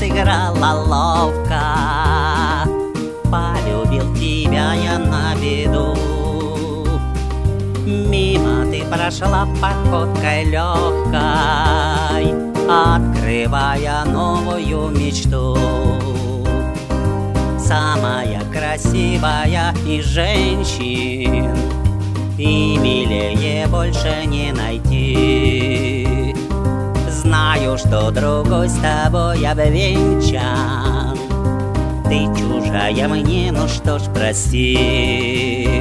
сыграла ловко. Полюбил тебя я на беду. Мимо ты прошла походкой легкой, открывая новую мечту. Самая красивая из женщин, и милее больше не найти. Знаю, что другой с тобой обвенчан. Ты чужая мне, ну что ж, прости.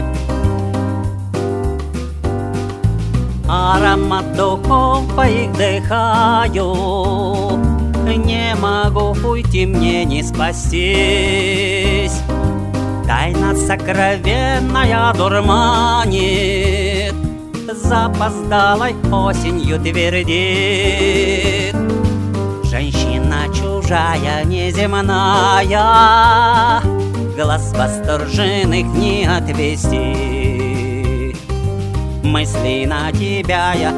Аромат духов твоих дыхаю, не могу уйти, мне не спастись. Тайна сокровенная дурманит, запоздалой осенью твердит. Женщина чужая, неземная, глаз восторженных не отвести. Мысленно тебя я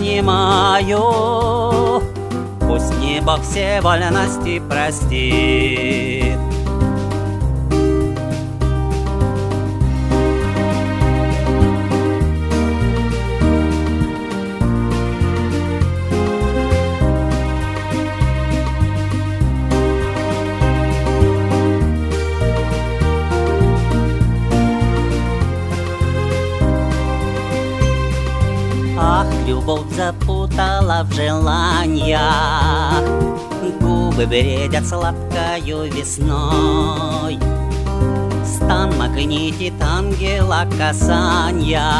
обнимаю, пусть мне Бог все вольности простит. Ах, любовь запутала в желаниях, губы бредят сладкою весной. Стан магнитит ангела касания,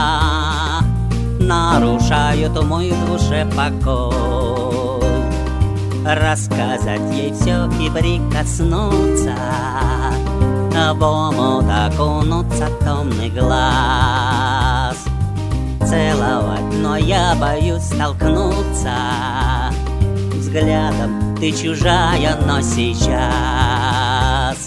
нарушают мой в душе покой. Рассказать ей все и прикоснуться, в омут окунуться томный глаз. Целовать, но я боюсь столкнуться взглядом, ты чужая, но сейчас.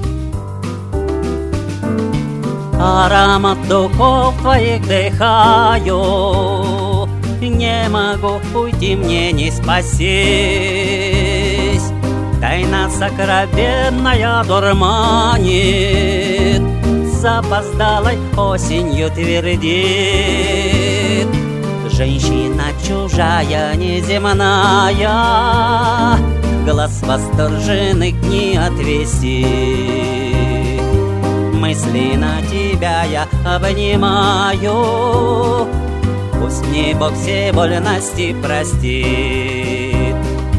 Аромат духов твоих дыхаю, не могу уйти, мне не спастись. Тайна сокровенная дурманит, запоздалой осенью твердит. Женщина чужая, неземная, глаз восторженных не отвести. Мысленно тебя я обнимаю, пусть мне Бог все вольности простит.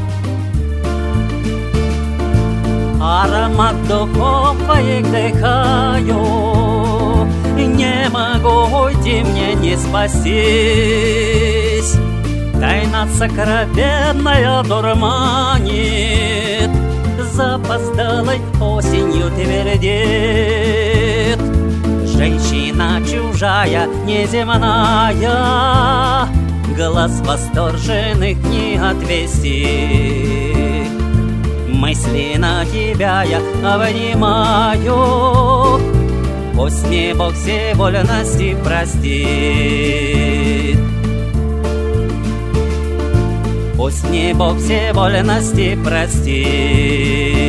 Аромат духов твоих дыхаю, не могу уйти, мне не спастись. Тайна сокровенная дурманит, запоздалой осенью твердит. Женщина чужая, неземная, глаз восторженных не отвести. Мысленно тебя я обнимаю, пусть мне Бог все вольности простит. Пусть мне Бог все вольности простит.